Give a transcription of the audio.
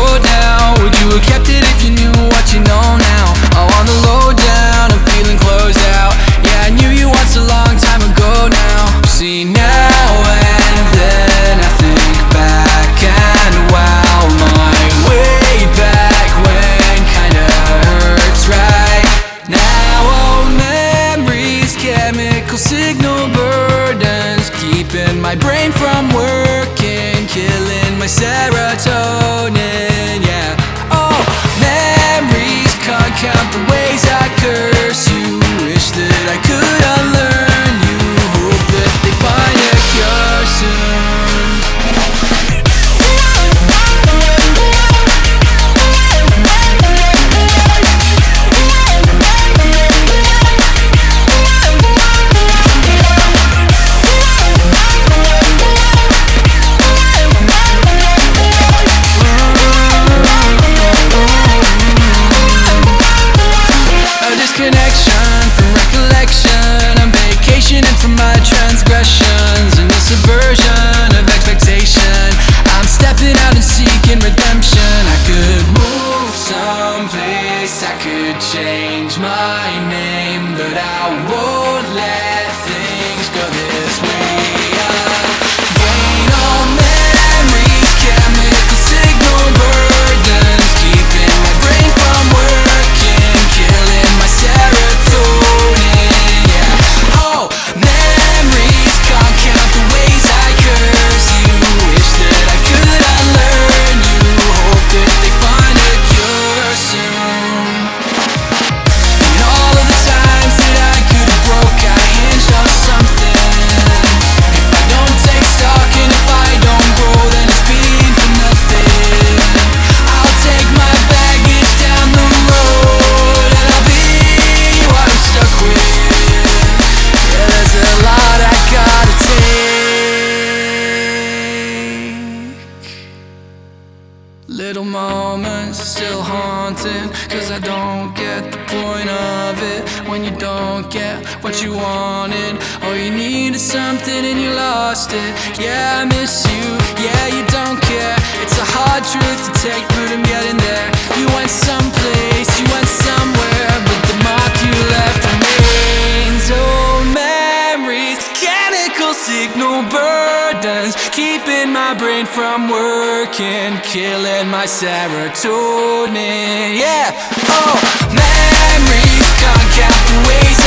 road now. Would you have kept it if you knew what you know now? Oh, on the low down, I'm feeling closed out. Yeah, I knew you once a long time ago now. See, now and then I think back, and wow, my way back when kinda hurts right now. Oh, memories, chemical signal burdens, keeping my brain from working, killing my serotonin, yeah. Oh, memories, can't count the ways I curse you. Wish that I could unlearn you. Hope that they find a cure soon. Connection from recollection, I'm vacationing from my transgressions, and the subversion of expectation. I'm stepping out and seeking redemption. I could move someplace, I could change my name, but I won't let things go this way. Gain all memories, chemical signal burdens, keeping my brain from working, killing my serotonin, yeah. Oh, memories, can't count the ways I curse you. Wish that I could unlearn you. Hope that they find a cure soon. And all of the times that I could have broke, I hinged on something. If I don't take stock and if I don't grow, then it's been for nothing. I'll take my baggage down the road, and I'll be what I'm stuck with. Yeah, there's a lot I gotta take. Little moments still haunting, 'cause I don't get the point of it. When you don't get what you wanted, all you need is something and you lost it. Yeah, I miss you, yeah, you don't care. It's a hard truth to take, but I'm getting there. You went someplace, you went somewhere, but the mark you left remains. Oh, memories, chemical signal burdens, keeping my brain from working, killing my serotonin, yeah. Oh, memories, can't count the ways